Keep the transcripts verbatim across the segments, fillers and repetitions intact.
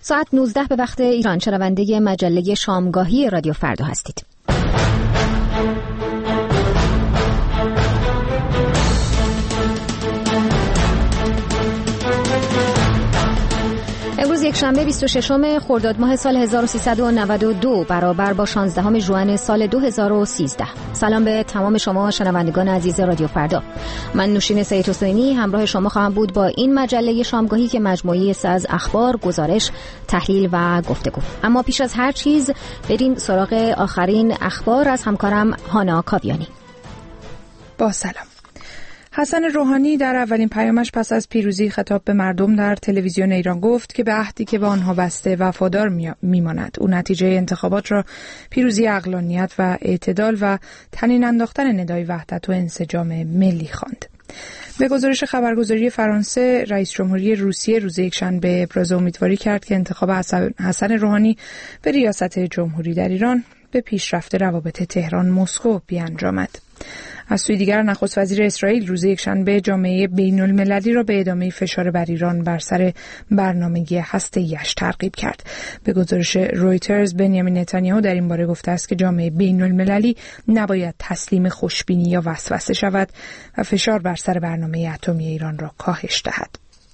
ساعت نوزده به وقت ایران شنونده مجله شامگاهی رادیو فردا هستید. امروز یک شنبه بیست و ششم خرداد ماه سال هزار و سیصد و نود و دو برابر با شانزدهم ژوئن سال دو هزار و سیزده. سلام به تمام شما شنوندگان عزیز رادیو فردا. من نوشین سید حسینی همراه شما خواهم بود با این مجله شامگاهی که مجموعه‌ای است از اخبار، گزارش، تحلیل و گفتگو. اما پیش از هر چیز بریم سراغ آخرین اخبار از همکارم هانا کاویانی. با سلام. حسن روحانی در اولین پیامش پس از پیروزی خطاب به مردم در تلویزیون ایران گفت که به عهدی که به آنها بسته وفادار میماند. او نتیجه انتخابات را پیروزی عقلانیت و اعتدال و تنین انداختن ندای وحدت و انسجام ملی خواند. به گزارش خبرگزاری فرانسه، رئیس جمهوری روسیه روز یکشنبه ابراز امیدواری کرد که انتخاب حسن روحانی به ریاست جمهوری در ایران به پیشرفت روابط تهران مسکو بیانجامد. از سوی دیگر نخست وزیر اسرائیل روز یکشنبه جامعه بین المللی را به ادامه فشار بر ایران بر سر برنامگی هسته‌ای‌اش ترغیب کرد. به گزارش رویترز، بنیامین نتانیاهو در این باره گفته است که جامعه بین المللی نباید تسلیم خوشبینی یا وسوسه شود و فشار بر سر برنامه اتمی ایران را کاهش دهد.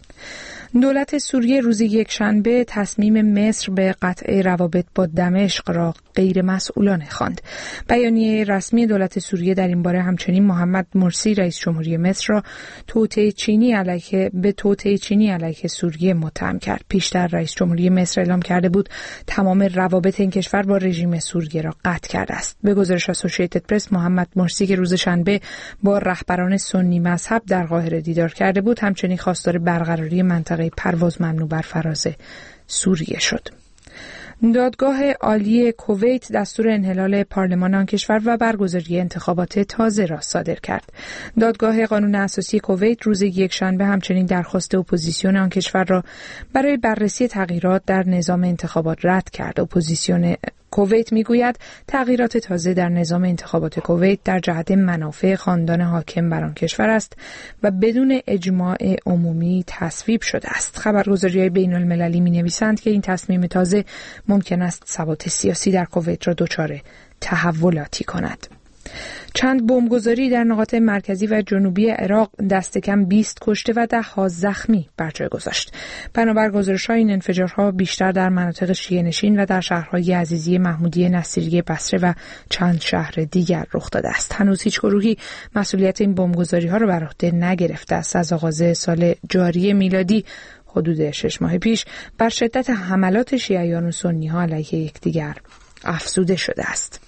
دولت سوریه روز یکشنبه تصمیم مصر به قطع روابط با دمشق را غیر مسئولانه خواند. بیانیه رسمی دولت سوریه در این باره همچنین محمد مرسی رئیس جمهوری مصر را توطئه چینی علیه به توطئه چینی علیه سوریه متهم کرد. پیشتر رئیس جمهوری مصر اعلام کرده بود تمام روابط این کشور با رژیم سوریه را قطع کرده است. به گزارش اسوسییتد پرس، محمد مرسی که روز شنبه با رهبران سنی مذهب در قاهره دیدار کرده بود، همچنین خواستار برقراری منطقه پرواز ممنوع بر فراز سوریه شد. دادگاه عالی کویت دستور انحلال پارلمان آن کشور و برگزاری انتخابات تازه را صادر کرد. دادگاه قانون اساسی کویت روز یکشنبه همچنین درخواست اپوزیسیون آن کشور را برای بررسی تغییرات در نظام انتخابات رد کرد. اپوزیسیون کویت میگوید تغییرات تازه در نظام انتخابات کویت در جهت منافع خاندان حاکم بر آن کشور است و بدون اجماع عمومی تصویب شده است. خبرگزاری‌های بین المللی می‌نویسند که این تصمیم تازه ممکن است ثبات سیاسی در کویت را دچار تحولاتی کند. چند بمبگذاری در نقاط مرکزی و جنوبی عراق دست کم بیست کشته و ده ها زخمی بر جای گذاشت. بنابر گزارش‌ها این انفجارها بیشتر در مناطق شیعه نشین و در شهرهای عزیزیه، محمودیه، نصیریه، بصره و چند شهر دیگر رخ داده است. هنوز هیچ گروهی مسئولیت این بمبگذاری‌ها را بر عهده نگرفته است. از آغاز سال جاری میلادی حدود شش ماه پیش بر شدت حملات شیعیان و سنی‌ها علیه یکدیگر افزوده شده است.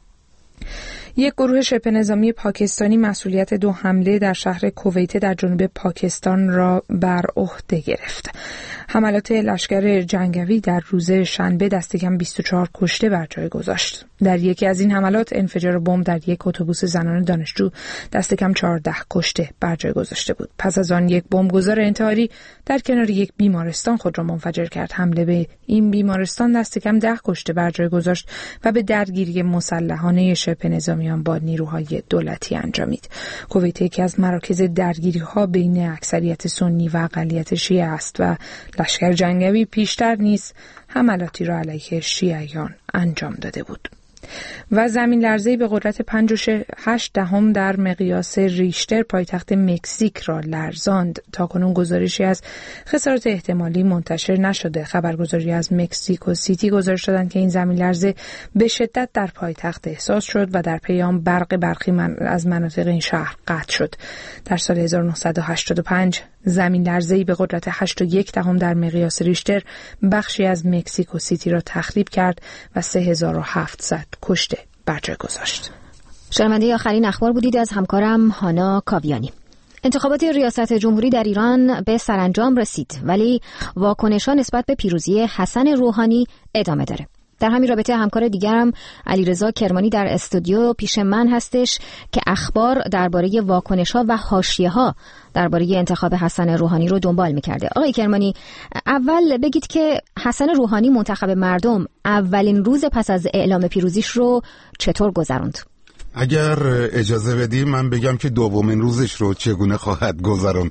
یک گروه شبه نظامی پاکستانی مسئولیت دو حمله در شهر کویت در جنوب پاکستان را بر عهده گرفت. حملات لشکر جنگاوی در روز شنبه دست کم بیست و چهار کشته بر جای گذاشت. در یکی از این حملات انفجار بمب در یک اتوبوس زنان دانشجو دست کم چهارده کشته بر جای گذاشته بود. پس از آن یک بمبگذار انتحاری در کنار یک بیمارستان خود را منفجر کرد. حمله به این بیمارستان دست کم ده کشته بر جای گذاشت و به درگیری مسلحانه شبه نظامیان با نیروهای دولتی انجامید. کویت یکی از مراکز درگیری‌ها بین اکثریت سنی و اقلیت شیعه است و لشکر جنگاوی پیشتر نیز حملاتی را علیه شیعیان انجام داده بود. و زمین لرزه‌ای به قدرت پنج و هشت دهم در مقیاس ریشتر پایتخت مکزیک را لرزاند. تاکنون گزارشی از خسارات احتمالی منتشر نشده. خبرگزاری از مکزیکو سیتی گزارش دادند که این زمین لرزه به شدت در پایتخت احساس شد و در پی آن برق برخی من از مناطق این شهر قطع شد. در سال هزار و نهصد و هشتاد و پنج زمین لرزه‌ای به قدرت هشت و یک دهم در مقیاس ریشتر بخشی از مکزیکو سیتی را تخریب کرد و سه هزار و هفتصد کشته بر جای گذاشت. شنونده آخرین اخبار بودید از همکارم هانا کاویانی. انتخابات ریاست جمهوری در ایران به سرانجام رسید، ولی واکنش‌ها نسبت به پیروزی حسن روحانی ادامه داره. در همین رابطه همکار دیگرم علیرضا کرمانی در استودیو پیش من هستش که اخبار درباره واکنش‌ها و حاشیه‌ها درباره انتخاب حسن روحانی رو دنبال می‌کرده. آقای کرمانی، اول بگید که حسن روحانی منتخب مردم اولین روز پس از اعلام پیروزیش رو چطور گذروند؟ اگر اجازه بدیم من بگم که دومین روزش رو چگونه خواهد گذراند.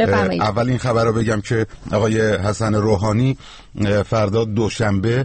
اول این خبر رو بگم که آقای حسن روحانی فردا دوشنبه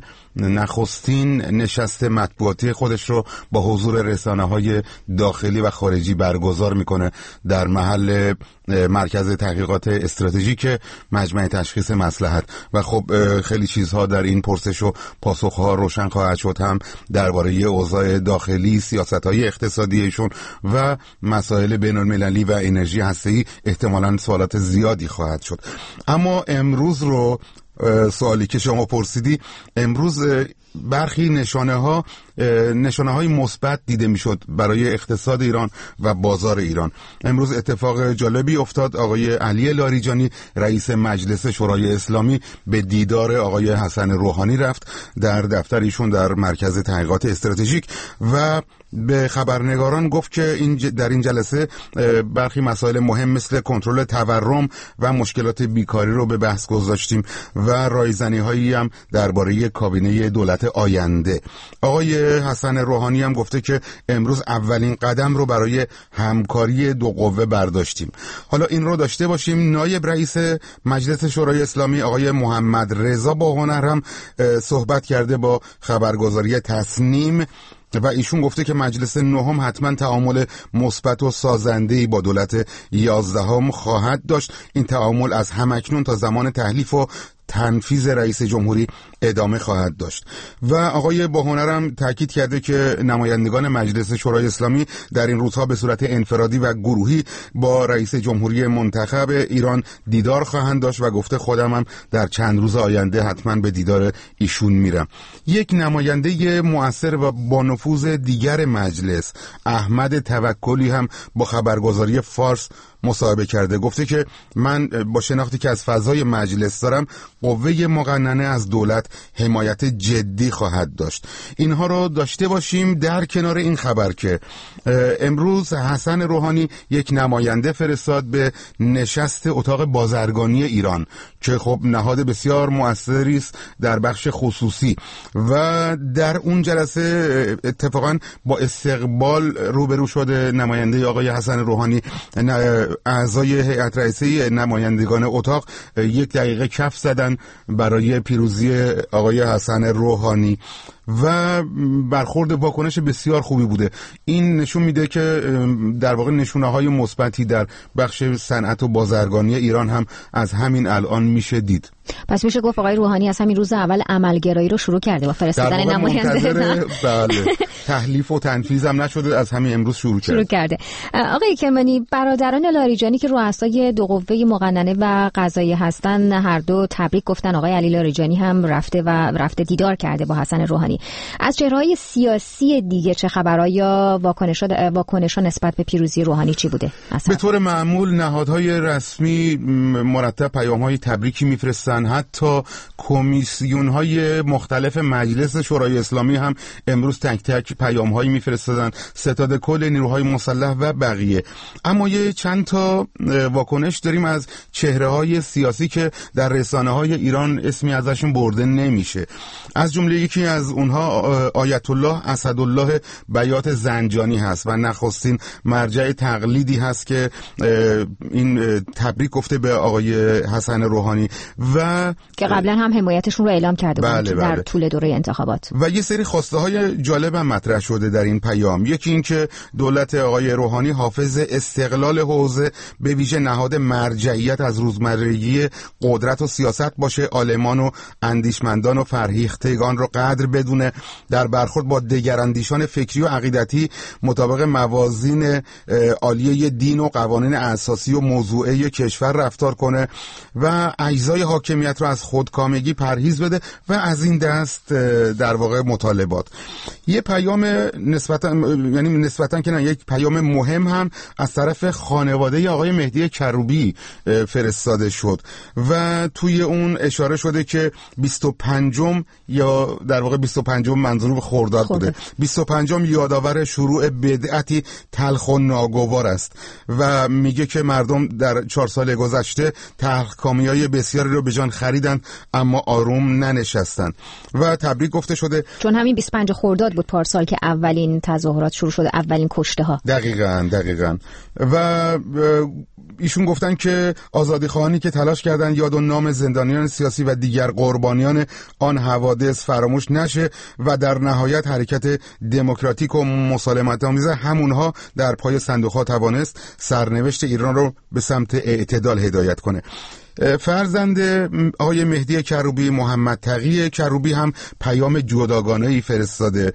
نخستین نشست مطبوعاتی خودش رو با حضور رسانه‌های داخلی و خارجی برگزار میکنه در محل مرکز تحقیقات استراتژیک مجمع تشخیص مصلحت و خب خیلی چیزها در این پرسش و پاسخها روشن خواهد شد، هم درباره اوضاع داخلی، سیاست‌های اقتصادیشون و مسائل بین‌المللی و انرژی هسته‌ای احتمالاً سوالات زیادی خواهد شد. اما امروز رو سوالی که شما پرسیدی، امروز برخی نشانه ها نشانه های مثبت دیده میشد برای اقتصاد ایران و بازار ایران. امروز اتفاق جالبی افتاد. آقای علی لاریجانی رئیس مجلس شورای اسلامی به دیدار آقای حسن روحانی رفت در دفتر ایشون در مرکز تحقیقات استراتژیک و به خبرنگاران گفت که این در این جلسه برخی مسائل مهم مثل کنترل تورم و مشکلات بیکاری رو به بحث گذاشتیم و رایزنی هایی هم درباره کابینه دولت آینده. آقای حسن روحانی هم گفته که امروز اولین قدم رو برای همکاری دو قوه برداشتیم. حالا این رو داشته باشیم، نایب رئیس مجلس شورای اسلامی آقای محمد رضا باهنر هم صحبت کرده با خبرگزاری تصنیم و ایشون گفته که مجلس نهم حتما تعامل مثبت و سازنده‌ای با دولت یازدهم خواهد داشت. این تعامل از همکنون تا زمان تحلیف و تنفیذ رئیس جمهوری ادامه خواهد داشت. و آقای باهنر هم تاکید کرده که نمایندگان مجلس شورای اسلامی در این روزها به صورت انفرادی و گروهی با رئیس جمهوری منتخب ایران دیدار خواهند داشت و گفته خودم هم در چند روز آینده حتما به دیدار ایشون میرم. یک نماینده مؤثر و با نفوذ دیگر مجلس، احمد توکلی، هم با خبرگزاری فارس مصاحبه کرده. گفته که من با شناختی که از فضای مجلس دارم، قوه مقننه از دولت حمایت جدی خواهد داشت. اینها رو داشته باشیم. در کنار این خبر که امروز حسن روحانی یک نماینده فرستاد به نشست اتاق بازرگانی ایران که خب نهاد بسیار مؤثری است در بخش خصوصی و در اون جلسه اتفاقا با استقبال روبرو شده نماینده آقای حسن روحانی. اعضای هیئت رئیسه نمایندگان اتاق یک دقیقه کف زدن برای پیروزی آقای حسن روحانی و برخورد واکنش بسیار خوبی بوده. این نشون میده که در واقع نشونه های مثبتی در بخش صنعت و بازرگانی ایران هم از همین الان میشه دید. پس میشه گفت آقای روحانی از همین روز اول عملگرایی رو شروع کرده با فرستادن نماینده. بله، تحلیف و تنفیذ هم نشده، از همین امروز شروع کرده. شروع کرده. آقای کرمانی، برادران لاریجانی که رؤسای دو قوه مقننه و قضایی هستن، هر دو تبریک گفتن. آقای علی لاریجانی هم رفته و رفته دیدار کرده با حسن روحانی. از چهره‌های سیاسی دیگه چه خبرها یا واکنش‌ها واکنش‌ها نسبت به پیروزی روحانی چی بوده؟ به طور معمول نهادهای رسمی مرتب پیام‌های تبریکی میفرستن. حتی کمیسیون‌های مختلف مجلس شورای اسلامی هم امروز تک تک پیام‌هایی میفرستادن، ستاد کل نیروهای مسلح و بقیه. اما یه چند تا واکنش داریم از چهره‌های سیاسی که در رسانه‌های ایران اسمی ازشون برده نمیشه. از جمله یکی از اونها آیت الله اسدالله بیات زنجانی هست و نخستین مرجع تقلیدی هست که این تبریک گفته به آقای حسن روحانی و که قبلا هم حمایتشون رو اعلام کرده بود بله در بله. طول دوره انتخابات. و یه سری خواسته های جالب هم مطرح شده در این پیام. یکی این که دولت آقای روحانی حافظ استقلال حوزه به ویژه نهاد مرجعیت از روزمرگی قدرت و سیاست باشه، عالمان و اندیشمندان و فرهیختگان رو قدر بدونه، در برخورد با دگراندیشان فکری و عقیدتی مطابق موازین عالیه دین و قوانین اساسی و موضوعی کشور رفتار کنه و اجزای حاکمیت رو از خودکامگی پرهیز بده و از این دست در واقع مطالبات. یه پیام نسبتا یعنی نسبتا که نه یک پیام مهم هم از طرف خانواده آقای مهدی کروبی فرستاده شد و توی اون اشاره شده که بیست و پنجم یا در واقع بیست و پنجم منظور به خرداد بوده. بیست و پنجم یادآور شروع بدعتی تلخ و ناگوار است و میگه که مردم در چهار سال گذشته تلخکامی‌های بسیاری رو به جان رفتن خریدن اما آروم ننشستن و تبریک گفته شده. چون همین بیست و پنج خرداد بود پارسال که اولین تظاهرات شروع شده، اولین کشته ها. دقیقاً دقیقاً و ایشون گفتن که آزادی خواهانی که تلاش کردن یاد و نام زندانیان سیاسی و دیگر قربانیان آن حوادث فراموش نشه و در نهایت حرکت دموکراتیک و مسالمت آمیز همونها در پای صندوق‌ها توانست سرنوشت ایران رو به سمت اعتدال هدایت کنه. فرزند آقای مهدی کروبی، محمد تقی کروبی، هم پیام جداگانه‌ای فرستاده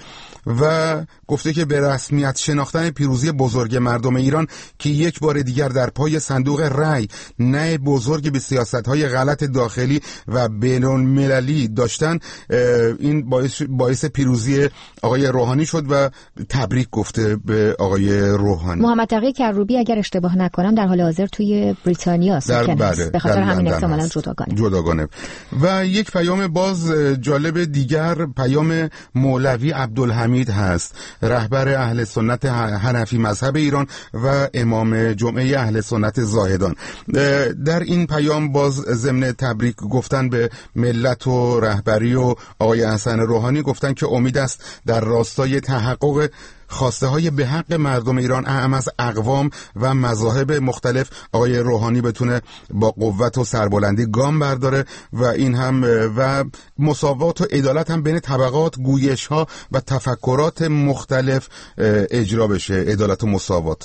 و گفته که به رسمیت شناختن پیروزی بزرگ مردم ایران که یک بار دیگر در پای صندوق رأی نه بزرگ به سیاست‌های غلط داخلی و بین‌المللی داشتن، این باعث, باعث پیروزی آقای روحانی شد و تبریک گفته به آقای روحانی. محمد تقی کروبی اگر اشتباه نکنم در حال حاضر توی بریتانیا ساکن است، به خاطر همین احتمالاً جداگانه. جداگانه. و یک پیام باز جالب دیگر پیام مولوی عبدالحمید هست، رهبر اهل سنت حنفی مذهب ایران و امام جمعه اهل سنت زاهدان. در این پیام باز ضمن تبریک گفتن به ملت و رهبری و آقای حسن روحانی گفتن که امید است در راستای تحقق خواسته های به حق مردم ایران اعم از اقوام و مذاهب مختلف آقای روحانی بتونه با قوت و سربلندی گام برداره و این هم و مساوات و عدالت هم بین طبقات، گویش ها و تفکرات مختلف اجرا بشه، عدالت و مساوات.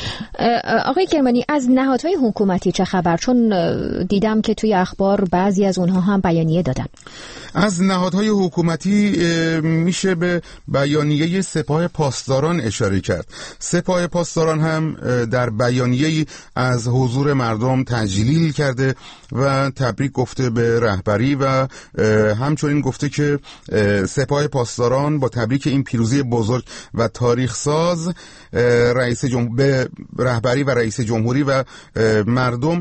آقای کرمانی، از نهادهای حکومتی چه خبر؟ چون دیدم که توی اخبار بعضی از اونها هم بیانیه دادن. از نهادهای حکومتی میشه به بیانیه سپاه پاسداران اشاره کرد. سپاه پاسداران هم در بیانیه‌ای از حضور مردم تجلیل کرده و تبریک گفته به رهبری و همچنین گفته که سپاه پاسداران با تبریک این پیروزی بزرگ و تاریخ ساز رئیس جمهور رهبری و رئیس جمهوری و مردم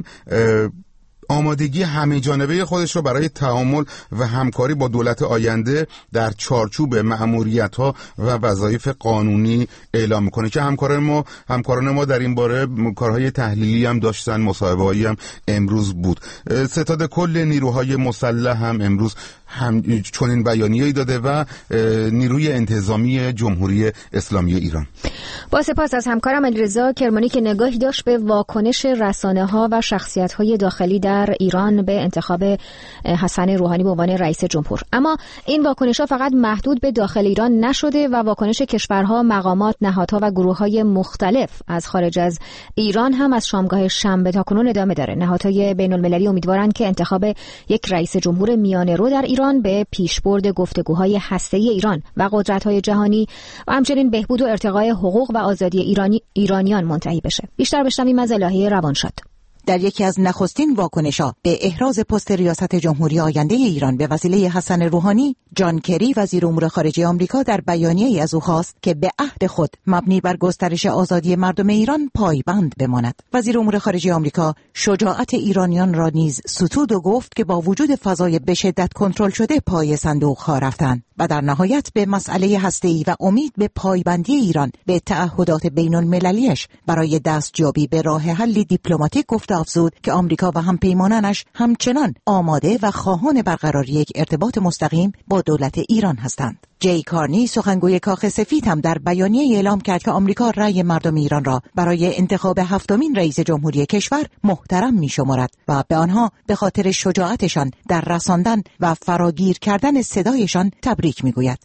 آمادگی همه جانبه خودش رو برای تعامل و همکاری با دولت آینده در چارچوب مأموریت‌ها و وظایف قانونی اعلام میکنه که همکاران ما همکاران ما در این باره کارهای تحلیلی هم داشتن، مصاحبه‌ای هم امروز بود. ستاد کل نیروهای مسلح هم امروز هم چنین بیانیه‌ای داده و نیروی انتظامی جمهوری اسلامی ایران. با سپاس از همکارم علیرضا کرمانی که نگاهی داشت به واکنش رسانه‌ها و شخصیت‌های داخلی در ایران به انتخاب حسن روحانی به عنوان رئیس جمهور. اما این واکنش‌ها فقط محدود به داخل ایران نشده و واکنش کشورها، مقامات، نهادها و گروه‌های مختلف از خارج از ایران هم از شامگاه شنبه تا کنون ادامه داره. نهادهای بین‌المللی امیدوارند که انتخاب یک رئیس جمهور میانه‌رو در ایران به پیشبرد گفتگوهای هسته‌ای ایران و قدرت‌های جهانی و همچنین بهبود و ارتقای حقوق و آزادی ایرانی ایرانیان منتهی بشه. بیشتر بشنویم از الهه روانشاد. در یکی از نخستین واکنش‌ها به احراز پست ریاست جمهوری آینده ایران به وسیله حسن روحانی، جان کری وزیر امور خارجه آمریکا در بیانیه‌ای از او خواست که به عهد خود مبنی بر گسترش آزادی مردم ایران پایبند بماند. وزیر امور خارجه آمریکا شجاعت ایرانیان را نیز ستود و گفت که با وجود فضای به شدت کنترل شده پای صندوق‌ها رفتند و در نهایت به مسئله هسته‌ای و امید به پایبندی ایران به تعهدات بین‌المللیش برای دستیابی به راه حل دیپلماتیک گفت افزود که آمریکا و همپیمانانش همچنان آماده و خواهان برقراری یک ارتباط مستقیم با دولت ایران هستند. جی کارنی سخنگوی کاخ سفید هم در بیانیه اعلام کرد که آمریکا رأی مردم ایران را برای انتخاب هفتمین رئیس جمهوری کشور محترم می‌شمارد و به آنها به خاطر شجاعتشان در رساندن و فراگیر کردن صدایشان تبریک می‌گوید.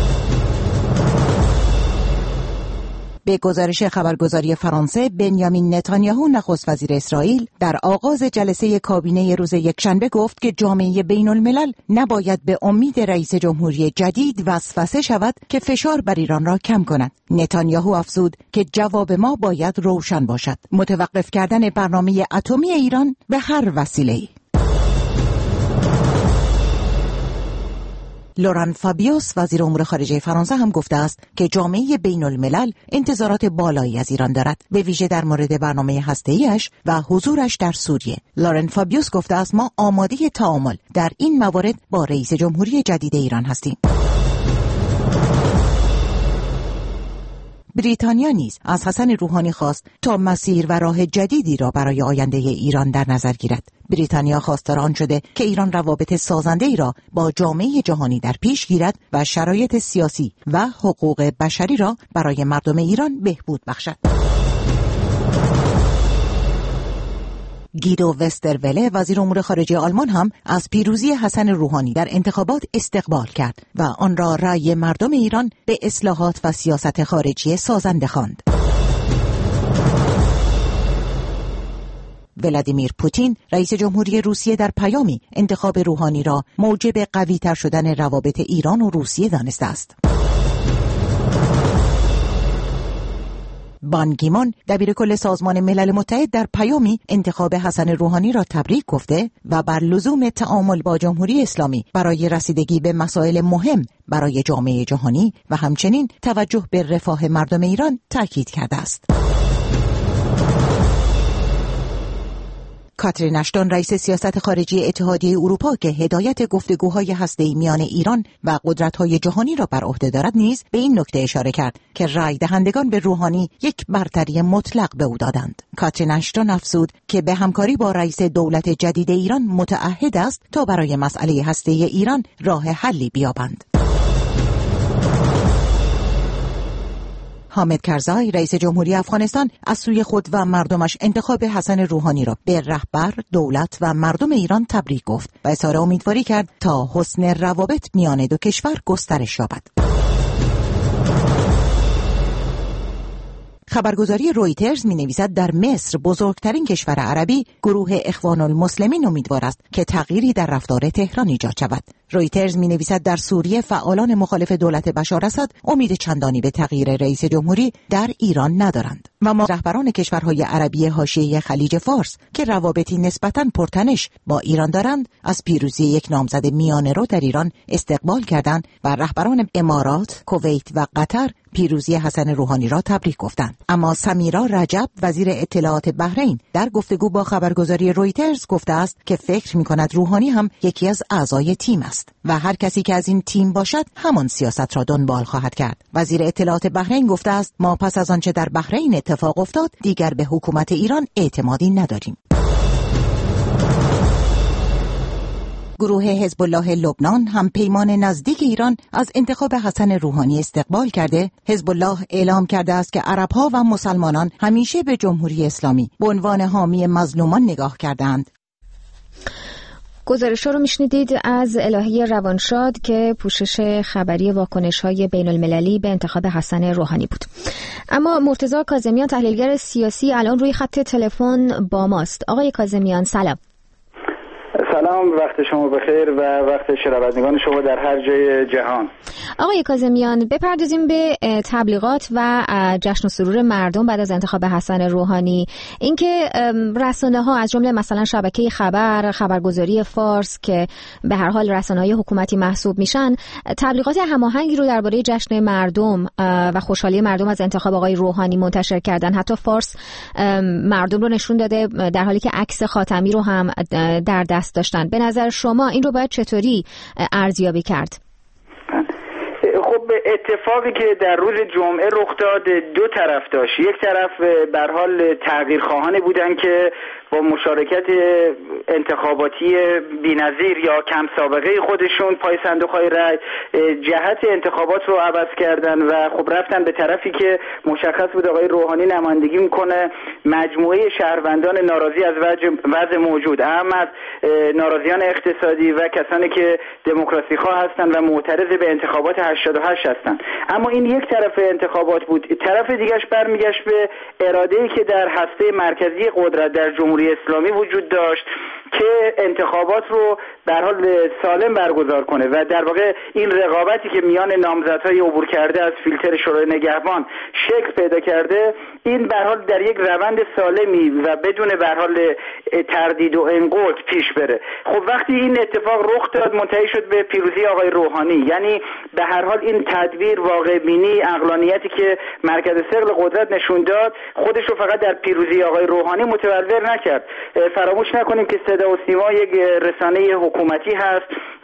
به گزارش خبرگزاری فرانسه، بنیامین نتانیاهو نخست وزیر اسرائیل در آغاز جلسه کابینه روز یکشنبه گفت که جامعه بین الملل نباید به امید رئیس جمهوری جدید وسوسه شود که فشار بر ایران را کم کند. نتانیاهو افزود که جواب ما باید روشن باشد: متوقف کردن برنامه اتمی ایران به هر وسیله‌ای. لوران فابیوس وزیر امور خارجه فرانسه هم گفته است که جامعه بین الملل انتظارات بالایی از ایران دارد، به ویژه در مورد برنامه هسته‌ایش و حضورش در سوریه. لوران فابیوس گفته است ما آماده تعامل در این موارد با رئیس جمهوری جدید ایران هستیم. بریتانیا نیز از حسن روحانی خواست تا مسیر و راه جدیدی را برای آینده ایران در نظر گیرد. بریتانیا خواستار آن شده که ایران روابط سازنده‌ای را با جامعه جهانی در پیش گیرد و شرایط سیاسی و حقوق بشری را برای مردم ایران بهبود بخشد. گیدو وستروله وزیر امور خارجه آلمان هم از پیروزی حسن روحانی در انتخابات استقبال کرد و آن را رأی مردم ایران به اصلاحات و سیاست خارجی سازنده خواند. ولادیمیر پوتین رئیس جمهوری روسیه در پیامی انتخاب روحانی را موجب قوی‌تر شدن روابط ایران و روسیه دانسته است. بان کی مون دبیر کل سازمان ملل متحد در پیامی انتخاب حسن روحانی را تبریک گفته و بر لزوم تعامل با جمهوری اسلامی برای رسیدگی به مسائل مهم برای جامعه جهانی و همچنین توجه به رفاه مردم ایران تاکید کرده است. کاترین اشتون رئیس سیاست خارجی اتحادیه اروپا که هدایت گفتگوهای هسته‌ای میان ایران و قدرت‌های جهانی را بر عهده دارد نیز به این نکته اشاره کرد که رأی دهندگان به روحانی یک برتری مطلق به او دادند. کاترین اشتون افزود که به همکاری با رئیس دولت جدید ایران متعهد است تا برای مسئله هسته‌ای ایران راه حلی بیابند. حامد کرزای رئیس جمهوری افغانستان از سوی خود و مردمش انتخاب حسن روحانی را به رهبر، دولت و مردم ایران تبریک گفت و اظهار امیدواری کرد تا حسن روابط میان دو کشور گسترش یابد. خبرگزاری رویترز می نویسد در مصر بزرگترین کشور عربی گروه اخوان المسلمین امیدوار است که تغییری در رفتار تهران ایجاد شود. رویترز می نویسد در سوریه فعالان مخالف دولت بشار اسد امید چندانی به تغییر رئیس جمهوری در ایران ندارند و ما رهبران کشورهای عربی حاشیه خلیج فارس که روابطی نسبتاً پرتنش با ایران دارند از پیروزی یک نامزد میانه رو در ایران استقبال کردند و رهبران امارات، کویت و قطر پیروزی حسن روحانی را تبریک گفتند. اما سمیرا رجب وزیر اطلاعات بحرین در گفتگو با خبرگزاری رویترز گفته است که فکر می‌کند روحانی هم یکی از اعضای تیم است و هر کسی که از این تیم باشد همان سیاست را دنبال خواهد کرد. وزیر اطلاعات بحرین گفته است ما پس از آنچه در بحرین اتفاق افتاد دیگر به حکومت ایران اعتمادی نداریم. گروه حزب الله لبنان هم پیمان نزدیک ایران از انتخاب حسن روحانی استقبال کرده. حزب الله اعلام کرده است که عرب‌ها و مسلمانان همیشه به جمهوری اسلامی به عنوان حامی مظلومان نگاه کردند. گزارش رو میشنیدید از الهی روانشاد که پوشش خبری واکنش‌های بین المللی به انتخاب حسن روحانی بود. اما مرتضی کاظمیان تحلیلگر سیاسی الان روی خط تلفن با ماست. آقای کاظمیان سلام. سلام، وقت شما بخیر و وقت شنوندگان شما در هر جای جهان. آقای کاظمیان بپردازیم به تبلیغات و جشن و سرور مردم بعد از انتخاب حسن روحانی. اینکه رسانه‌ها از جمله مثلا شبکه خبر، خبرگزاری فارس که به هر حال رسانه‌های حکومتی محسوب میشن، تبلیغات هماهنگی رو درباره جشن مردم و خوشحالی مردم از انتخاب آقای روحانی منتشر کردن. حتی فارس مردم رو نشون داده در حالی که عکس خاتمی رو هم در دست داشتن. به نظر شما این رو باید چطوری ارزیابی کرد؟ خب اتفاقی که در روز جمعه رخ داد دو طرف داشت. یک طرف به هر حال تغییرخواهانی بودن که با مشارکت انتخاباتی بی‌نظیر یا کم سابقه خودشون پای صندوق‌های رای جهت انتخابات رو عوض کردن و خب رفتن به طرفی که مشخص بود آقای روحانی نمایندگی میکنه مجموعه شهروندان ناراضی از وضع موجود، هم از ناراضیان اقتصادی و کسانی که دموکراسی خواه هستن و معترض به انتخابات هشتاد و هشت هستن. اما این یک طرف انتخابات بود. طرف دیگه‌اش برمیگشت به اراده‌ای که در هسته مرکزی قدرت در جمهوری اسلامی وجود داشت که انتخابات رو به هر حال سالم برگزار کنه و در واقع این رقابتی که میان نامزدهای عبور کرده از فیلتر شورای نگهبان شکل پیدا کرده، این به هر حال در یک روند سالمی و بدون به هر حال تردید و انقلاب پیش بره. خب وقتی این اتفاق رخ داد منتهی شد به پیروزی آقای روحانی، یعنی به هر حال این تدبیر، واقع بینی، عقلانیتی که مرکز ثقل قدرت نشون داد خودش رو فقط در پیروزی آقای روحانی متولد نکرد. فراموش نکنیم که صدا و سیما یک رسانه حکومتی هست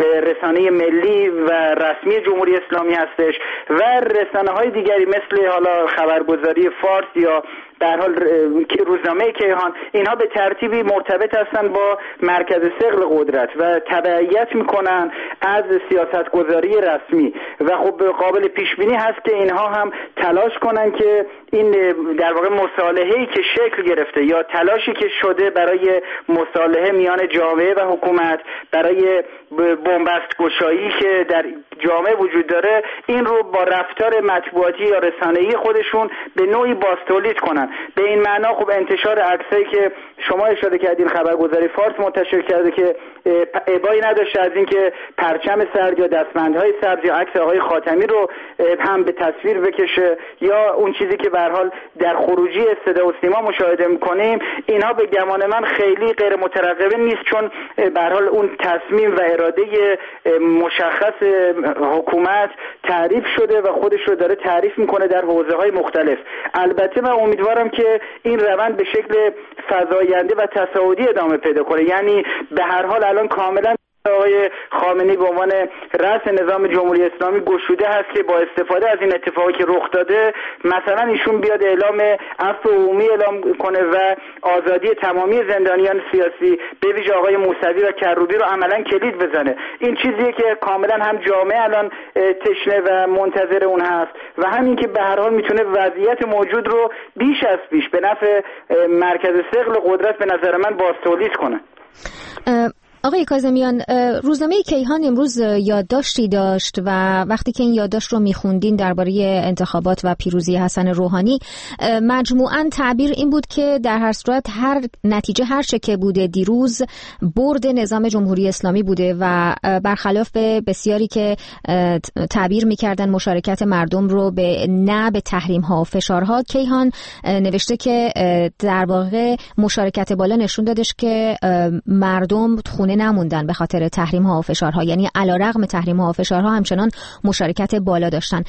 رسانه ملی و رسمی جمهوری اسلامی هستش و رسانه‌های دیگری مثل حالا خبرگزاری فارس یا به هر حال روزنامه کیهان، اینها به ترتیبی مرتبط هستند با مرکز ثقل قدرت و تبعیت میکنن از سیاستگذاری رسمی و خب قابل پیش بینی هست که اینها هم تلاش کنن که این در واقع مصالحه‌ای که شکل گرفته یا تلاشی که شده برای مصالحه میان جامعه و حکومت، برای بنبست گشایی که در جامعه وجود داره، این رو با رفتار مطبوعاتی یا رسانه‌ای خودشون به نوعی بازتولید کنن. به این معنا خب انتشار عکسایی که شما اشاره کردین خبرگزاری فارس منتشر کرده که ابایی نداشته از اینکه پرچم سرد یا دستبندهای سبز یا عکس آقای خاتمی رو هم به تصویر بکشه یا اون چیزی که به هر حال در خروجی صدا و سیما مشاهده می‌کنیم، اینها به گمان من خیلی غیر مترقبه نیست، چون به هر حال اون تصمیم و اراده مشخص حکومت تعریف شده و خودش رو داره تعریف میکنه در حوزه‌های مختلف. البته من امیدوارم که این روند به شکل فزاینده و تصاعدی ادامه پیدا کنه، یعنی به هر حال الان کاملا آقای خامنه‌ای به عنوان رأس نظام جمهوری اسلامی گشوده هست که با استفاده از این اتفاقی که رخ داده مثلا ایشون بیاد اعلام عفو عمومی اعلام کنه و آزادی تمامی زندانیان سیاسی به ویژه آقای موسوی و کروبی رو عملا کلید بزنه. این چیزیه که کاملا هم جامعه الان تشنه و منتظر اون هست و همین که به هر حال میتونه وضعیت موجود رو بیش از پیش به نفع مرکز ثقل قدرت به نظر من بازتولید کنه. آقای کاظمیان، روزنامه کیهان امروز یادداشتی داشت و وقتی که این یادداشت رو میخوندین درباره انتخابات و پیروزی حسن روحانی، مجموعاً تعبیر این بود که در هر صورت هر نتیجه هر چه که بوده دیروز برد نظام جمهوری اسلامی بوده و برخلاف بسیاری که تعبیر میکردن مشارکت مردم رو به نه به تحریم ها و فشارها، کیهان نوشته که در واقع مشارکت بالا نشون دادش که مردم خونه نموندن به خاطر تحریم ها و فشارها، یعنی علیرغم تحریم ها و فشارها همچنان مشارکت بالا داشتن.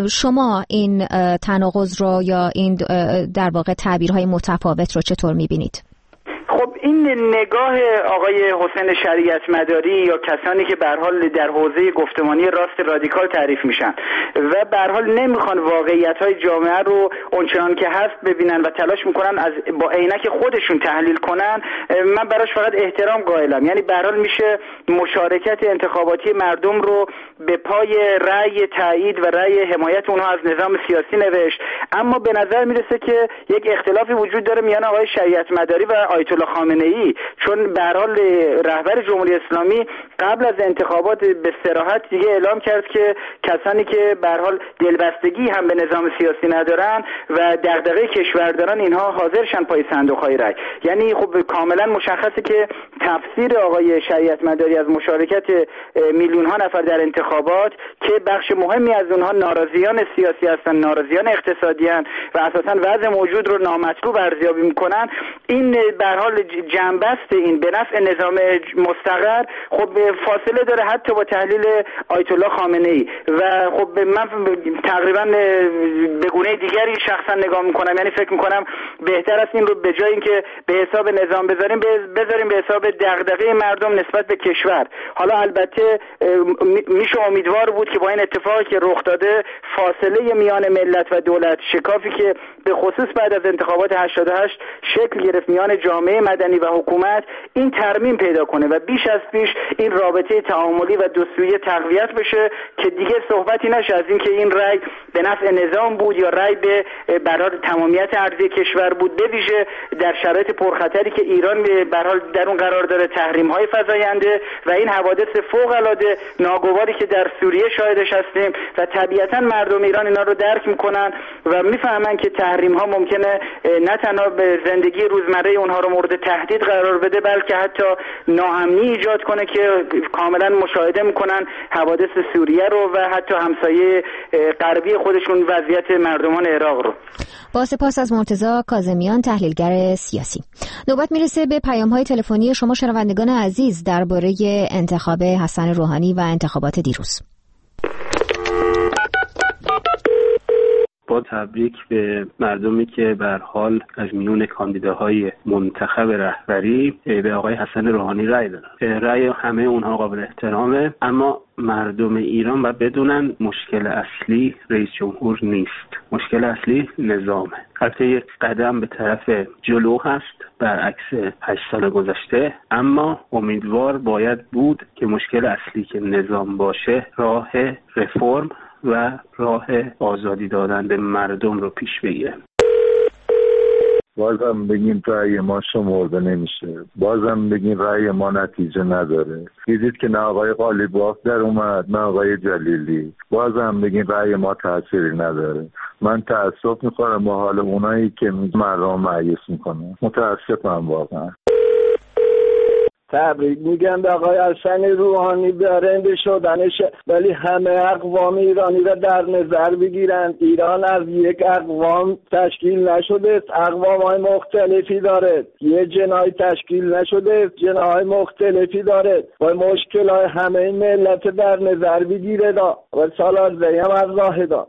شما این تناقض رو یا این در واقع تعبیرهای متفاوت رو چطور میبینید؟ خب این نگاه آقای حسین شریعت مداری یا کسانی که به هر حال در حوزه گفتمانی راست رادیکال تعریف میشن و به هر حال نمیخوان واقعیت‌های جامعه رو اونچنان که هست ببینن و تلاش میکنن از با عینک خودشون تحلیل کنن، من براش فقط احترام قائلم. یعنی به هر حال میشه مشارکت انتخاباتی مردم رو به پای رأی تایید و رأی حمایت اونها از نظام سیاسی نوشت، اما به نظر میرسه که یک اختلافی وجود داره میان آقای شریعت مداری و آیت الله خامنه‌ای، چون به هر حال رهبر جمهوری اسلامی قبل از انتخابات به صراحت دیگه اعلام کرد که کسانی که به هر حال دلبستگی هم به نظام سیاسی ندارن و دغدغه کشور دارن اینها حاضرشن پای صندوق‌های رای. یعنی خب کاملا مشخصه که تفسیر آقای شریعت مداری از مشارکت میلیون ها نفر در انتخابات که بخش مهمی از اونها ناراضیان سیاسی هستن، ناراضیان اقتصادی هستن و اساساً وضع موجود رو نامطلوب ارزیابی میکنن، این به هر حال جنبست این به نفع نظام مستقر خب فاصله داره حتی با تحلیل آیت الله خامنه‌ای و خب من تقریبا به گونه دیگری شخصا نگاه میکنم. یعنی فکر میکنم بهتر است این رو به جای اینکه به حساب نظام بذاریم بذاریم به حساب دغدغه مردم نسبت به کشور. حالا البته میشه امیدوار بود که با این اتفاقی که رخ داده فاصله میان ملت و دولت، شکافی که به خصوص بعد از انتخابات هشتاد و هشت شکل گرفت میان جامعه مدنی و حکومت، این ترمیم پیدا کنه و بیش از پیش این رابطه تعاملی و دوسویه تقویت بشه که دیگه صحبتی نشه از اینکه این رأی به نفع نظام بود یا رأی به برای تمامیت ارضی کشور بود، به ویژه در شرایط پرخطری که ایران به هر حال در اون قرار داره، تحریم‌های فزاینده و این حوادث فوق‌العاده ناگواری که در سوریه شاهدش هستیم و طبیعتاً مردم ایران اینا رو درک میکنن و میفهمن که تحریم‌ها ممکنه نه تنها به زندگی روزمره اونها رو مورد تهدید قرار بده بلکه حتی ناامنی ایجاد کنه که کاملا مشاهده میکنن حوادث سوریه رو و حتی همسایه غربی خودشون وضعیت مردمان عراق رو. با سپاس از مرتضی کاظمیان، تحلیلگر سیاسی. نوبت میرسه به پیام‌های تلفنی شما شنوندگان عزیز درباره انتخاب حسن روحانی و انتخابات دیروز. با تبریک به مردمی که به هر حال از میون کاندیداهای منتخب رهبری به آقای حسن روحانی رأی دادن. رأی همه اونها قابل احترامه، اما مردم ایران باید بدونن مشکل اصلی رئیس جمهور نیست، مشکل اصلی نظامه. البته یک قدم به طرف جلو هست برعکس هشت سال گذشته، اما امیدوار باید بود که مشکل اصلی که نظام باشه راه رفرم و راه آزادی دادن به مردم رو پیش بگیره. بازم بگیم رأی ما شمرده نمیشه، بازم بگیم رأی ما نتیجه نداره. دیدید که نه آقای قالیباف در اومد نه آقای جلیلی، بازم بگیم رأی ما تأثیری نداره. من تأسف میخورم با حال اونایی که مردم مایوس میکنن، متاسفم واقعا. تبریک میگم به آقای حسن روحانی برنده شدنش، ولی همه اقوام ایرانی را در نظر بگیرند. ایران از یک اقوام تشکیل نشده، اقوام های مختلفی داره، یه جناح تشکیل نشده، جناح های مختلفی داره و مشکل های همه ملت در نظر بگیره دا و سالار زیم از راه دا.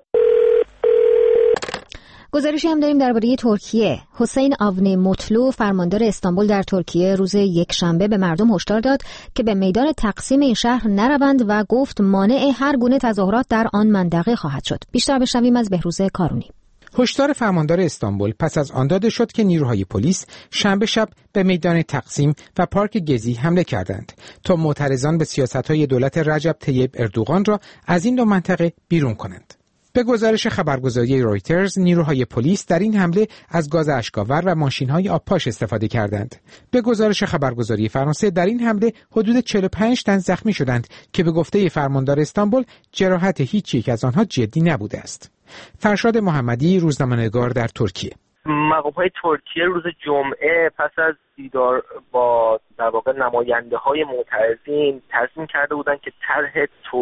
گزارشی هم داریم درباره ترکیه. حسین آونی مطلو فرماندار استانبول در ترکیه روز یک شنبه به مردم هشدار داد که به میدان تقسیم این شهر نروند و گفت مانع هر گونه تظاهرات در آن منطقه خواهد شد. بیشتر بشنویم از بهروز کارونی. هشدار فرماندار استانبول پس از آن داده شد که نیروهای پلیس شنبه شب به میدان تقسیم و پارک گزی حمله کردند تا معترضان به سیاست‌های دولت رجب طیب اردوغان را از این دو منطقه بیرون کنند. به گزارش خبرگزاری رویترز، نیروهای پلیس در این حمله از گاز اشک‌آور و ماشین‌های آبپاش استفاده کردند. به گزارش خبرگزاری فرانسه، در این حمله حدود چهل و پنج تن زخمی شدند که به گفته فرماندار استانبول جراحت هیچ یک از آنها جدی نبوده است. فرشاد محمدی، روزنامه‌نگار در ترکیه. مقام‌های ترکیه روز جمعه پس از دیدار با در واقع نماینده‌های معترضین تصمیم کرده بودند که طرح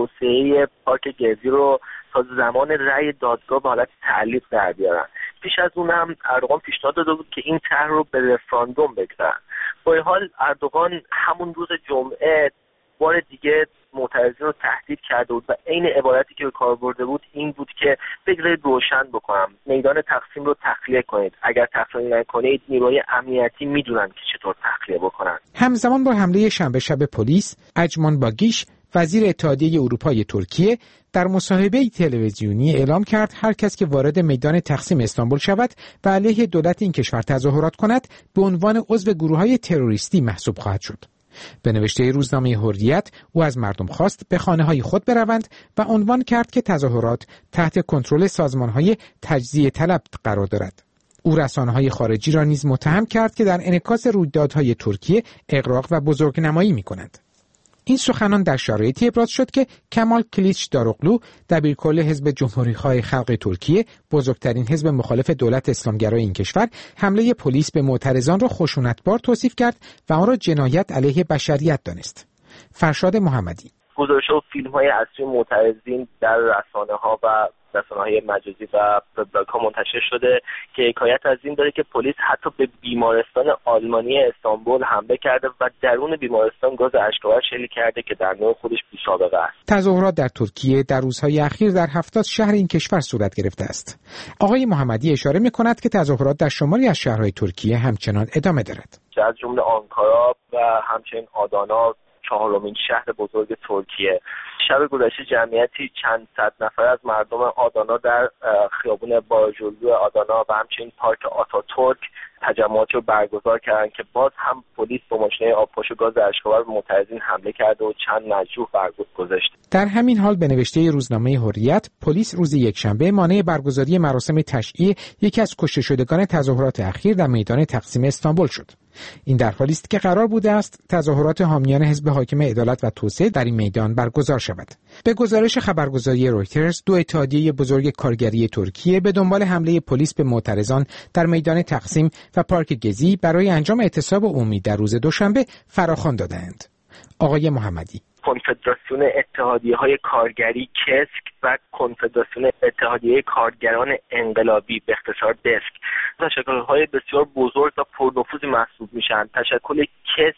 توسعه پارک گزی رو تا زمان رأی دادگاه به حالت تعلیق در بیارن. پیش از اون هم اردوغان پیشنهاد داده بود که این طرح رو به رفراندوم بگذارن. با این حال اردوغان همون روز جمعه بار دیگه معترضین رو تهدید کرده بود و عین عبارتی که به کار برده بود این بود که بگذارید روشن بکنم، میدان تقسیم رو تخلیه کنید، اگر تخلیه نکنید نیروهای امنیتی میدونن که چطور تخلیه بکنن. همزمان با حمله شنبه شب پلیس، اجمان باگیش وزیر اتحادیه اروپای ترکیه در مصاحبه تلویزیونی اعلام کرد هر کس که وارد میدان تقسیم استانبول شود و علیه دولت این کشور تظاهرات کند به عنوان عضو گروه‌های تروریستی محسوب خواهد شد. به نوشته روزنامه حریت، او از مردم خواست به خانه‌های خود بروند و عنوان کرد که تظاهرات تحت کنترل سازمان‌های تجزیه طلب قرار دارد. او رسانه‌های خارجی را نیز متهم کرد که در انعکاس رویدادهای ترکیه اغراق و بزرگنمایی می‌کنند. این سخنان در شرایطی ابراز شد که کمال کلیچ داروغلو، دبیرکل حزب جمهوری‌خواه خلق ترکیه، بزرگترین حزب مخالف دولت اسلامگرای این کشور، حمله پلیس به معترضان را خشونتبار توصیف کرد و آن را جنایت علیه بشریت دانست. فرشاد محمدی: گزارش و فیلم‌های اصلی معترضین در رسانه‌ها و رسانه‌های مجازی و بلاگ‌ها منتشر شده که حکایت از این داره که پلیس حتی به بیمارستان آلمانی استانبول حمله کرده و درون بیمارستان گاز اشک‌آور شلیک کرده که در نوع خودش بی‌سابقه است. تظاهرات در ترکیه در روزهای اخیر در هفتاد شهر این کشور صورت گرفته است. آقای محمدی اشاره می‌کند که تظاهرات در شماری از شهرهای ترکیه همچنان ادامه دارد. از جمله آنکارا و همچنین آدانا، چهارمین شهر بزرگ ترکیه. شب گذشته جمعیتی چند صد نفر از مردم آدانا در خیابون باجولو آدانا و همچنین پارک آتاتورک تجمعاتی رو برگزار کردند که باز هم پلیس با ماشین آبپاش و گاز اشک‌آور به معترضین حمله کرده و چند مجروح برگزاشت. در همین حال به نوشته روزنامه حریت، پلیس روز یکشنبه مانع برگزاری مراسم تشییع یکی از کشته شدگان تظاهرات اخیر در میدان تقسیم استانبول شد. این در حالی است که قرار بوده است تظاهرات حامیان حزب حاکم عدالت و توسعه در این میدان برگزار شود. به گزارش خبرگزاری رویترز، دو اتحادیه بزرگ کارگری ترکیه به دنبال حمله پلیس به معترضان در میدان تقسیم و پارک گزی برای انجام اعتصاب عمومی در روز دوشنبه فراخوان دادند. آقای محمدی: کنفدراسیون اتحادیه‌های کارگری کسک و کنفدراسیون اتحادیه کارگران انقلابی به اختصار دسک تشکل‌های بسیار بزرگ و پرنفوذی محسوب میشن. تشکل کسک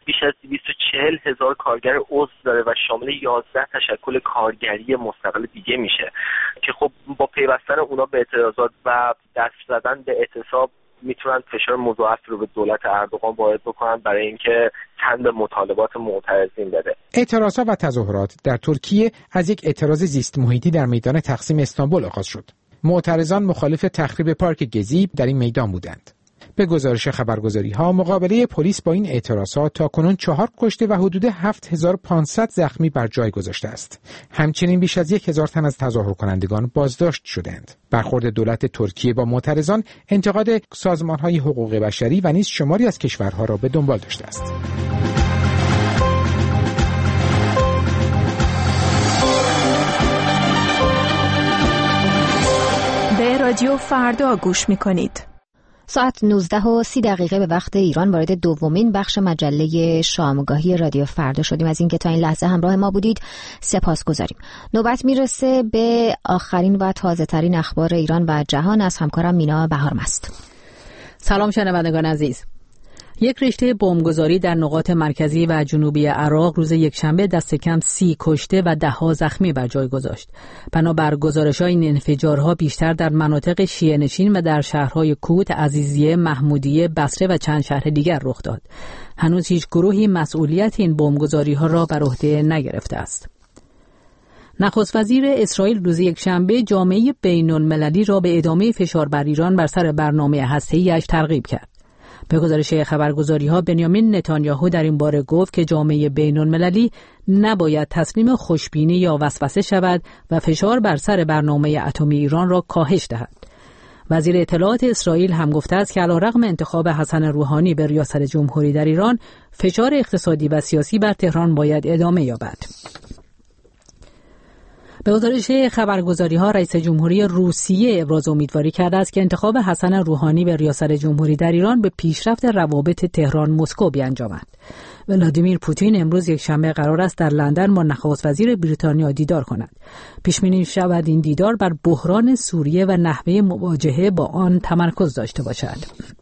بیش از دویست و چهل هزار کارگر عضو داره و شامل یازده تشکل کارگری مستقل دیگه میشه که خب با پیوستن اونا به اعتراضات و دست زدن به اعتصاب میتونن فشار مضاعف رو به دولت اردوغان وارد بکنن برای اینکه تن به مطالبات معترضین بده. اعتراضات و تظاهرات در ترکیه از یک اعتراض زیست محیطی در میدان تقسیم استانبول آغاز شد. معترضان مخالف تخریب پارک گزی در این میدان بودند. به گزارش خبرگزاری‌ها مقابله پلیس با این اعتراضات تاکنون چهار کشته و حدود هفت هزار و پانصد زخمی بر جای گذاشته است. همچنین بیش از یک هزار تن از تظاهر کنندگان بازداشت شدند. برخورد دولت ترکیه با معترضان انتقاد سازمان‌های حقوق بشری و نیز شماری از کشورها را به دنبال داشته است. به رادیو فردا گوش می‌کنید. ساعت نوزده و سی دقیقه به وقت ایران وارد دومین بخش مجله شامگاهی رادیو فردا شدیم. از اینکه تا این لحظه همراه ما بودید سپاسگزاریم. نوبت میرسه به آخرین و تازه ترین اخبار ایران و جهان از همکارم مینا بهارمست. سلام شنوندگان عزیز. یک رشته بمبگذاری در نقاط مرکزی و جنوبی عراق روز یکشنبه دست کم سی کشته و ده ها زخمی بر جای گذاشت. بنابر گزارش‌ها این انفجارها بیشتر در مناطق شیعه نشین و در شهرهای کوت، عزیزیه، محمودیه، بصره و چند شهر دیگر رخ داد. هنوز هیچ گروهی مسئولیت این بمبگذاری‌ها را بر عهده نگرفته است. نخست وزیر اسرائیل روز یکشنبه جامعه بین‌المللی را به ادامه فشار بر ایران بر سر برنامه هسته‌ای‌اش ترغیب کرد. به گزارش خبرگزاری‌ها بنیامین نتانیاهو در این باره گفت که جامعه بین‌المللی نباید تسلیم خوشبینی یا وسوسه شود و فشار بر سر برنامه اتمی ایران را کاهش دهد. وزیر اطلاعات اسرائیل هم گفته است که علیرغم انتخاب حسن روحانی به ریاست جمهوری در ایران، فشار اقتصادی و سیاسی بر تهران باید ادامه یابد. به گزارش خبرگزاری‌ها رئیس جمهوری روسیه ابراز امیدواری کرده است که انتخاب حسن روحانی به ریاست جمهوری در ایران به پیشرفت روابط تهران مسکو بیانجامد. ولادیمیر پوتین امروز یکشنبه قرار است در لندن با نخست وزیر بریتانیا دیدار کند. پیش بینی می‌شود این دیدار بر بحران سوریه و نحوه مواجهه با آن تمرکز داشته باشد.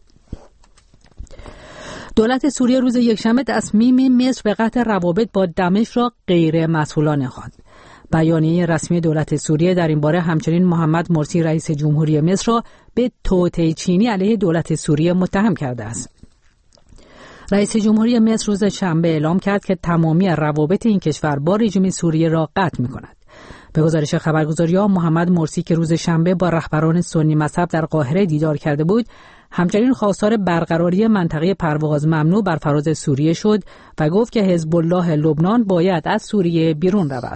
دولت سوریه روز یکشنبه تصمیم مصر به قطع روابط با دمشق را غیر مسئولانه خواند. بیانیه رسمی دولت سوریه در این باره همچنین محمد مرسی رئیس جمهوری مصر را به توطئه چینی علیه دولت سوریه متهم کرده است. رئیس جمهوری مصر روز شنبه اعلام کرد که تمامی روابط این کشور با رژیم سوریه را قطع می‌کند. به گزارش خبرگزاری‌ها محمد مرسی که روز شنبه با رهبران سنی مذهب در قاهره دیدار کرده بود، همچنین خواستار برقراری منطقه پرواز ممنوع بر فراز سوریه شد و گفت که حزب الله لبنان باید از سوریه بیرون رود.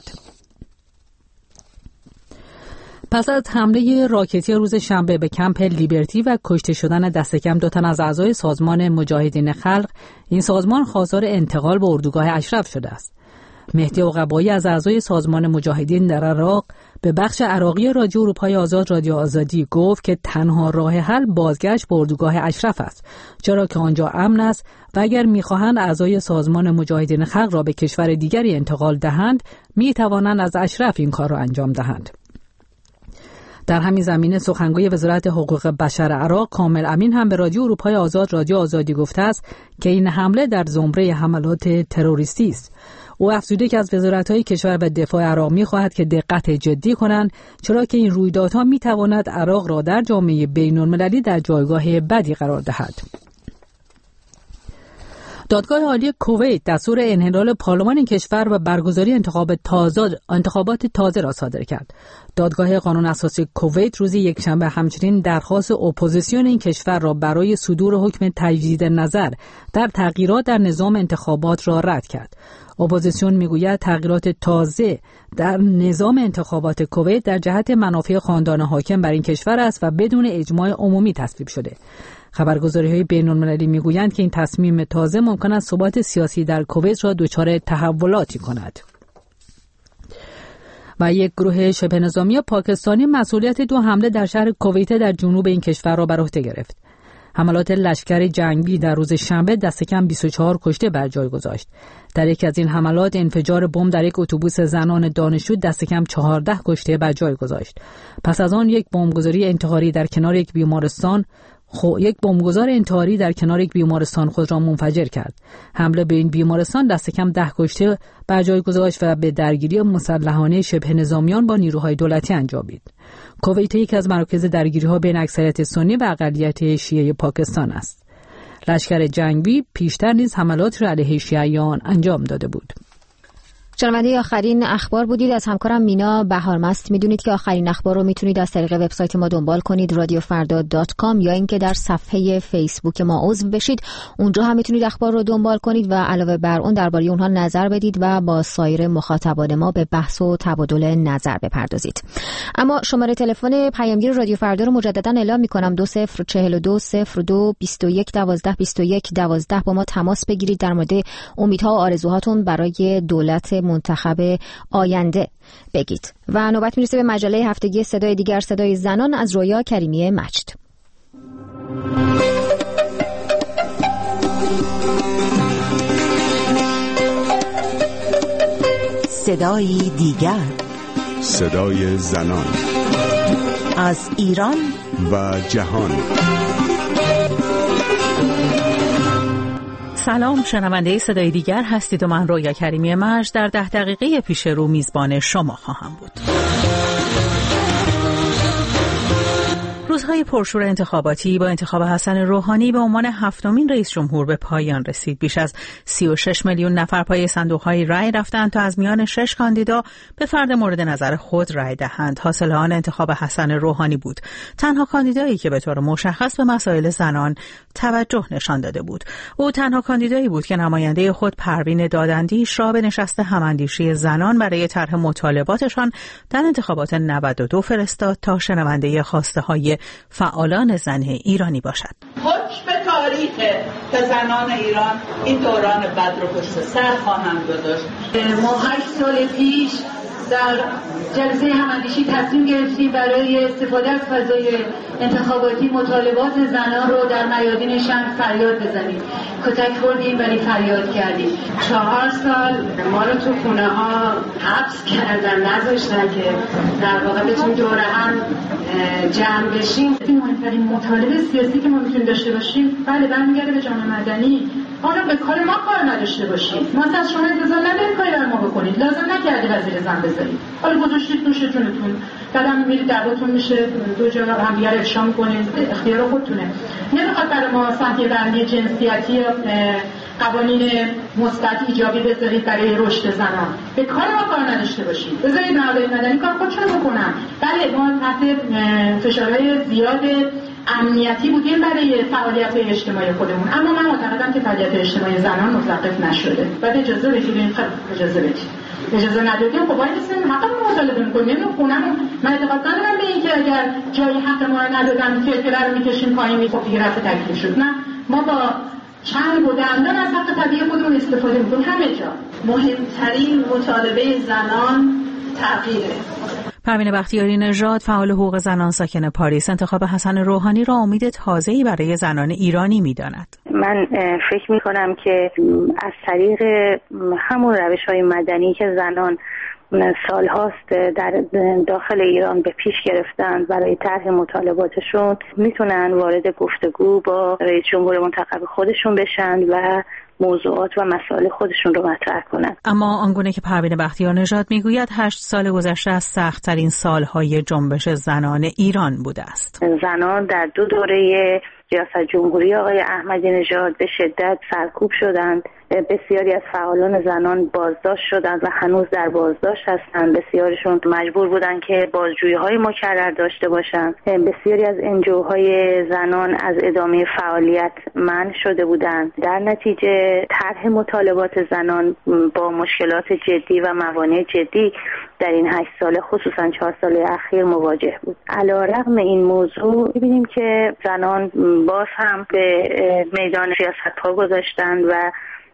پس از حمله راکتی روز شنبه به کمپ لیبرتی و کشته شدن دست کم دو تن از اعضای سازمان مجاهدین خلق، این سازمان خواستار انتقال به اردوگاه اشرف شده است. مهدی عقبایی از اعضای سازمان مجاهدین در عراق به بخش عراقی رادیو اروپای آزاد رادیو آزادی گفت که تنها راه حل بازگشت به اردوگاه اشرف است، چرا که آنجا امن است و اگر می‌خواهند اعضای سازمان مجاهدین خلق را به کشور دیگری انتقال دهند، می‌توانند از اشرف این کار را انجام دهند. در همین زمینه سخنگوی وزارت حقوق بشر عراق کامل امین هم به رادیو اروپای آزاد رادیو آزادی گفته است که این حمله در زمره حملات تروریستی است. او افزوده که از وزارت‌های کشور و دفاع عراق می‌خواهد که دقت جدی کنند، چرا که این رویدادها می‌تواند عراق را در جامعه بین‌المللی در جایگاه بدی قرار دهد. دادگاه عالی کویت دستور انحلال پارلمان این کشور و برگزاری انتخابات تازه انتخابات تازه را صادر کرد. دادگاه قانون اساسی کویت روز یکشنبه همچنین درخواست اپوزیسیون این کشور را برای صدور حکم تجدید نظر در تغییرات در نظام انتخابات را رد کرد. اپوزیسیون میگوید تغییرات تازه در نظام انتخابات کویت در جهت منافع خاندان حاکم بر این کشور است و بدون اجماع عمومی تصویب شده. خبرگزاری‌های بین‌المللی میگویند که این تصمیم تازه ممکن است ثبات سیاسی در کویت را دچار تحولاتی کند. و یک گروه شبه نظامی پاکستانی مسئولیت دو حمله در شهر کویت در جنوب این کشور را بر عهده گرفت. حملات لشکر جنگی در روز شنبه دست کم بیست و چهار کشته بر جای گذاشت. در یکی از این حملات انفجار بمب در یک اتوبوس زنان دانشجو دست کم چهارده کشته بر جای گذاشت. پس از آن یک بمبگذاری انتحاری در کنار یک بیمارستان خب یک بمبگذار انتحاری در کنار یک بیمارستان خود را منفجر کرد. حمله به این بیمارستان دست کم ده کشته بر جای گذاشت و به درگیری مسلحانه شبه نظامیان با نیروهای دولتی انجامید. کویت یکی از مراکز درگیری‌ها بین اکثریت سنی و اقلیت شیعه پاکستان است. لشکر جنگی پیشتر نیز حملات را علیه شیعیان انجام داده بود. شنونده آخرین اخبار بودید از همکارم مینا بهارمست. میدونید که آخرین اخبار رو میتونید از طریق وبسایت ما دنبال کنید رادیو فردا دات کام یا اینکه در صفحه فیسبوک ما عضو بشید. اونجا هم میتونید اخبار رو دنبال کنید و علاوه بر اون درباره اونها نظر بدید و با سایر مخاطبان ما به بحث و تبادل نظر بپردازید. اما شماره تلفن پیامگیر رادیو فردا رو مجددا اعلام میکنم دو صفر چهل و دو صفر دو بیست و یک دوازده بیست و یک دوازده. با ما تماس بگیرید، در مورد امیدها و آرزوهاتون برای دولت منتخب آینده بگید. و نوبت میرسه به مجله هفتگی صدای دیگر، صدای زنان، از رویا کریمی مجد. صدای دیگر، صدای زنان از ایران و جهان. سلام، شنونده صدای دیگر هستید و من رویا کریمی مجد در ده دقیقه پیش رو میزبان شما خواهم بود. روزهای پرشور انتخاباتی با انتخاب حسن روحانی به عنوان هفتمین رئیس جمهور به پایان رسید. بیش از سی و شش میلیون نفر پای صندوق‌های رای رفتند تا از میان شش کاندیدا به فرد مورد نظر خود رای دهند. حاصل آن انتخاب حسن روحانی بود، تنها کاندیدایی که به طور مشخص به مسائل زنان توجه نشان داده بود. او تنها کاندیدایی بود که نماینده خود پروین دادندیش را به نشست هماندیشی زنان برای طرح مطالباتشان در انتخابات نود و دو فرستاد تا شنونده خواسته‌های فعالان زن ایرانی باشد. حکم تاریخ که زنان ایران این دوران بد رو پشت سر خواهند گذاشت. ما هشت سال پیش در جلسه هماندیشی تصمیم گرفتیم برای استفاده از فضای انتخاباتی مطالبات زنان رو در میادین شهر فریاد بزنیم. کتک خوردیم ولی فریاد کردیم. چهار سال ما رو تو خونه ها حبس کردن، نذاشتن که در واقع بتونیم دوره هم جمع بشیم. این مهمترین مطالبه سیاسی که ما میتونیم داشته باشیم بله برمیگرده به جامعه مدنی. حالا به کار ما کار نداشته باشیم. ما از شما انتظار نداریم کاری در ما بکنید. لازم نکرده وزیر زن بذارید. حالا گذاشتید نوش جونتون. بعدم میرید دعواتون میشه، دو جا هم دیگه افشا میکنید، اختیار خودتونه. نمیخواد برای ما سطح بندی جنسیتی قوانین مثبت ایجابی بذارید برای رشد زنان. به کار ما کار نداشته باشید. بذارید نهادهای مدنی کار خودشون بکنن. بله ما تحت فشارهای زیاد امنیتی بودیم برای فعالیت اجتماعی خودمون، اما من معتقدم که فعالیت اجتماعی زنان متوقف نشده. بعد اجازه بگیریم، خب اجازه بدید. اجازه ندادیم خب وای نیستیم حقمون مطالبه می‌کنیم. خونمون من اعتقاد ندارم به اینکه اگر جای حق ما رو ندادن فلفل رو می‌کشیم پایین، خب دیگه رفع تکلیف شد. نه، ما با چنگ و دندان از حق طبیعی خودمون استفاده می‌کنیم همه جا. مهمترین مطالبه زنان تغییره. پروین بختیاری نژاد، فعال حقوق زنان ساکن پاریس، انتخاب حسن روحانی را امید تازه‌ای برای زنان ایرانی می‌داند. من فکر می‌کنم که از طریق همون روش‌های مدنی که زنان سال هاست در داخل ایران به پیش گرفتن برای طرح مطالباتشون میتونن وارد گفتگو با رئیس جمهور منتخب خودشون بشن و موضوعات و مسائل خودشون رو مطرح کنن. اما آنگونه که پروین بختیار نژاد میگوید هشت سال گذشته از سخت‌ترین سالهای جنبش زنان ایران بوده است. زنان در دو دوره ریاست جمهوری آقای احمدی نژاد به شدت سرکوب شدند. بسیاری از فعالان زنان بازداشت شدند و هنوز در بازداشت هستند. بسیارشون مجبور بودند که بازجویی‌های مکرر داشته باشند. بسیاری از انجوهای زنان از ادامه فعالیت منع شده بودند. در نتیجه طرح مطالبات زنان با مشکلات جدی و موانع جدی در این هشت ساله خصوصا چهار ساله اخیر مواجه بود. علی‌رغم این موضوع ببینیم که زنان باز هم به میدان سیاست پا گذاشتند و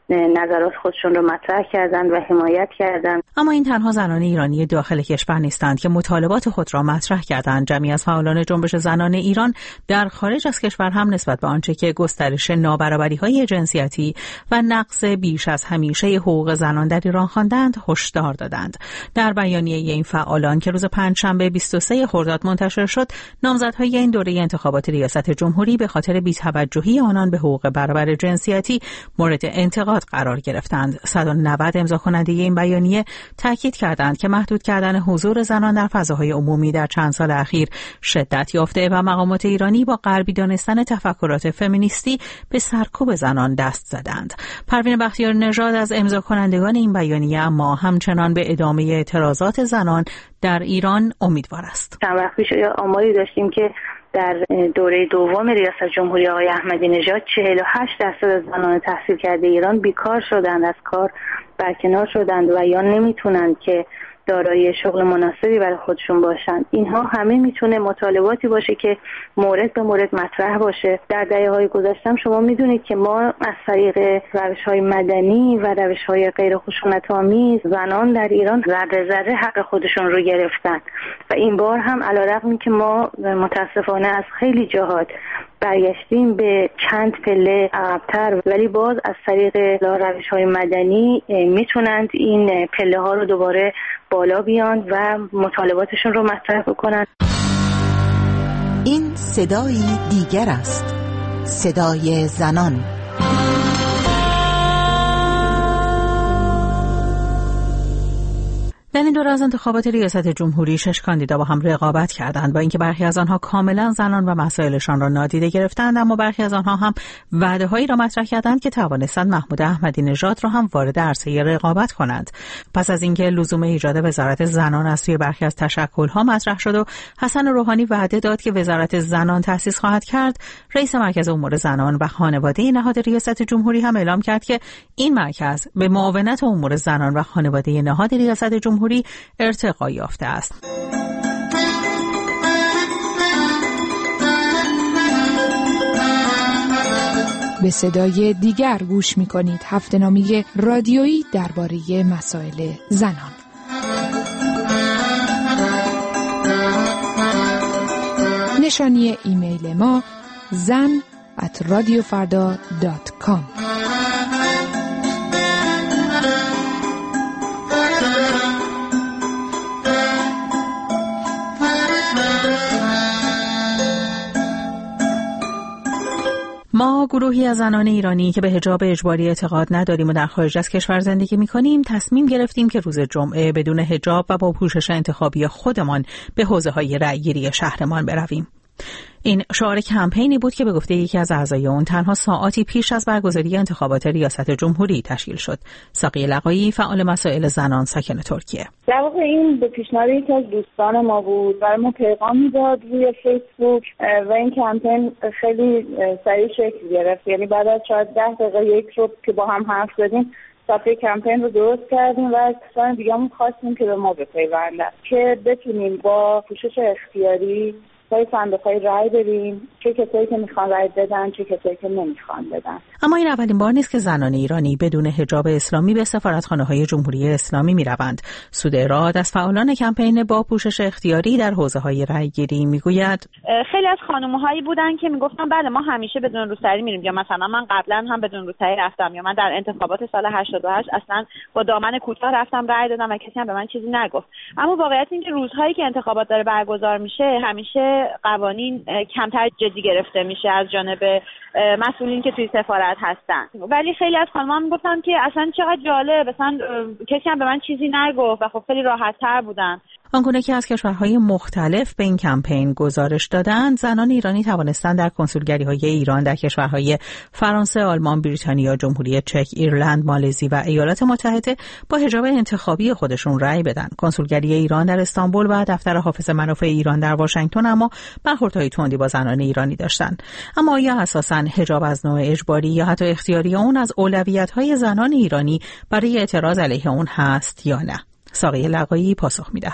نظرات خودشون رو مطرح کردن و حمایت کردن. اما این تنها زنان ایرانی داخل کشور نیستند که مطالبات خود را مطرح کردند. جمعی از فعالان جنبش زنان ایران در خارج از کشور هم نسبت به آنچه که گسترش نابرابری‌های جنسیتی و نقض بیش از همیشه حقوق زنان در ایران خواندند هشدار دادند. در بیانیه این فعالان که روز پنجشنبه بیست و سوم خرداد منتشر شد، نامزدهای این دوره انتخابات ریاست جمهوری به خاطر بی‌توجهی آنان به حقوق برابر جنسیتی مورد انتقاد قرار گرفتند. صد و نود امضا کننده این بیانیه تاکید کردند که محدود کردن حضور زنان در فضاهای عمومی در چند سال اخیر شدت یافته و مقامات ایرانی با غربی دانستن تفکرات فمینیستی به سرکوب زنان دست زدند. پروین بختیار نژاد از امضا کنندگان این بیانیه اما همچنان به ادامه اعتراضات زنان در ایران امیدوار است. چند وقت پیش آماری داشتیم که در دوره دوم ریاست جمهوری آقای احمدی نژاد چهل و هشت درصد از زنان تحصیل کرده ایران بیکار شدند، از کار برکنار شدند و یا نمیتونند که دارای شغل مناسبی برای خودشون باشند. اینها همه میتونه مطالباتی باشه که مورد به مورد مطرح باشه. در دهه‌های گذشته شما میدونید که ما از طریق روش‌های مدنی و روش‌های غیر خشونت‌آمیز زنان در ایران ذره ذره حق خودشون رو گرفتن و این بار هم علیرغم که ما متاسفانه از خیلی جهات برگشتیم به چند پله عقب‌تر، ولی باز از طریق روش‌های مدنی میتونند این پله ها رو دوباره بالا بیان و مطالباتشون رو مطرح بکنن. این صدای دیگر است، صدای زنان. در این دوره از انتخابات ریاست جمهوری شش کاندیدا با هم رقابت کردند، با اینکه برخی از آنها کاملا زنان و مسائلشان را نادیده گرفتند، اما برخی از آنها هم وعده‌هایی را مطرح کردند که توانستند محمود احمدی نژاد را هم وارد عرصه رقابت کنند. پس از اینکه لزوم ایجاد وزارت زنان از سوی برخی از تشکل‌ها مطرح شد و حسن روحانی وعده داد که وزارت زنان تأسیس خواهد کرد، رئیس مرکز امور زنان و خانواده نهاد ریاست جمهوری هم اعلام کرد که این مرکز به معاونت امور زنان و خانواده نهاد ریاست جمهوری ارتقا یافته است. به صدای دیگر گوش می کنید، هفته‌نامه رادیویی درباره مسائل زنان. نشانی ایمیل ما زن ات رادیو فردا دات کام. ما گروهی از زنان ایرانی که به حجاب اجباری اعتقاد نداریم و در خارج از کشور زندگی می‌کنیم تصمیم گرفتیم که روز جمعه بدون حجاب و با پوشش انتخابی خودمان به حوزه‌های رأی‌گیری شهرمان برویم. این شعار کمپینی بود که به گفته یکی از اعضای اون تنها ساعاتی پیش از برگزاری انتخابات ریاست جمهوری تشکیل شد. ساقی لقایی، فعال مسائل زنان ساکن ترکیه. در واقع این به پیشنهاد یکی از دوستان ما بود و ما پیغام میداد روی فیسبوک و این کمپین خیلی سریع شکل گرفت. یعنی بعد از شاید ده دقیقه یک رو که با هم حرف زدیم صفحه کمپین رو درست کردیم و از دوستان دیگه‌مون خواستیم که به ما بپیوندن که بتونیم با پوشش اختیاری پای صندوق‌های رای بریم، چه کسایی که میخوان رای بدن، چه کسایی که نمیخوان بدن. اما این اولین بار نیست که زنان ایرانی بدون حجاب اسلامی به سفارتخانه‌های جمهوری اسلامی میروند. سود اراد از فعالان کمپین با پوشش اختیاری در حوزه‌های رای‌گیری میگوید خیلی از خانم‌هایی بودن که میگفتن بله ما همیشه بدون روسری میریم، یا مثلا من قبلا هم بدون روسری رفتم، یا من در انتخابات سال هشتاد و هشت اصلا با دامن کوتاه رفتم رای دادم و کسی هم به من چیزی نگفت. اما واقعیت این که روزهایی که انتخابات داره برگزار میشه همیشه قوانین کمتر جدی گرفته میشه از جانب مسئولین که توی سفارت هستن. ولی خیلی از خانم‌ها میگفتن که اصلا چقدر جالب، مثلا کسی هم به من چیزی نگفت و خب خیلی راحت‌تر بودن. آنگونه که از کشورهای مختلف به این کمپین گزارش دادند، زنان ایرانی توانستند در کنسولگری‌های ایران در کشورهای فرانسه، آلمان، بریتانیا، جمهوری چک، ایرلند، مالزی و ایالات متحده با حجاب انتخابی خودشون رأی بدن. کنسولگری ایران در استانبول و دفتر حافظ منافع ایران در واشنگتن اما برخوردهای تندی با زنان ایرانی داشتند. اما آیا اساساً حجاب از نوع اجباری یا حتی اختیاری اون از اولویت‌های زنان ایرانی برای اعتراض علیه اون هست یا نه؟ ساقی لقایی پاسخ می‌دهد.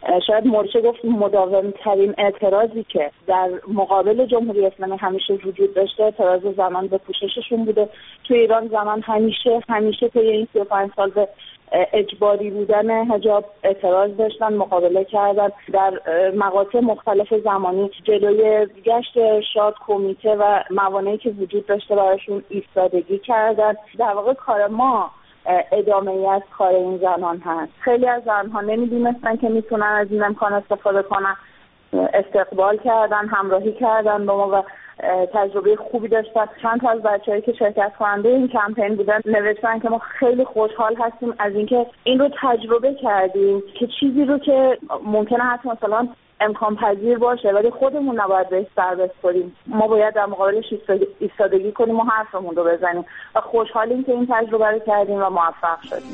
شاید مورچه گفت مداوم ترین اعتراضی که در مقابل جمهوری اسلامی همیشه وجود داشته اعتراض زنان به پوشششون بوده. تو ایران زنان همیشه همیشه طی این سی و پنج سال به اجباری بودن حجاب اعتراض داشتن، مقابله کردن، در مقاطع مختلف زمانی جلوی گشت شاد کمیته و موانعی که وجود داشته براشون ایستادگی کردن. در واقع کار ما ادامه ای از کار این زنان هست. خیلی از زنها نمیدونستن که میتونن از این امکان استفاده کنن، استقبال کردن، همراهی کردن با ما و تجربه خوبی داشتن. چند تا از بچه‌هایی که شرکت کننده این کمپین بودن نوشتن که ما خیلی خوشحال هستیم از اینکه این رو تجربه کردیم که چیزی رو که ممکنه حتی مثلا امکان پذیر باشه ولی خودمون نباید بهش سر بسپاریم، ما باید در مقابلش ایستادگی کنیم و حرفمون رو بزنیم و خوشحالیم که این تجربه رو کردیم و موفق شدیم.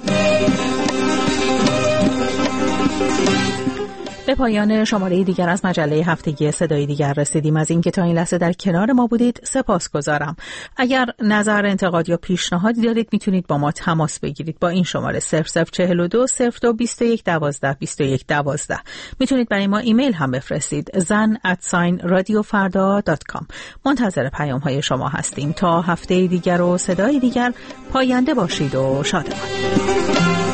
به پایان شماره دیگر از مجله هفتگی صدای دیگر رسیدیم. از اینکه تا این لحظه در کنار ما بودید سپاسگزارم. اگر نظر، انتقاد یا پیشنهادی دارید میتونید با ما تماس بگیرید با این شماره صفر صفر چهل و دو صفر دو بیست و یک دوازده بیست و یک دوازده. میتونید برای ما ایمیل هم بفرستید زن ات ساین رادیو فردا دات کام. منتظر پیام های شما هستیم. تا هفته دیگر و صدای دیگر پاینده باشید و شادمان.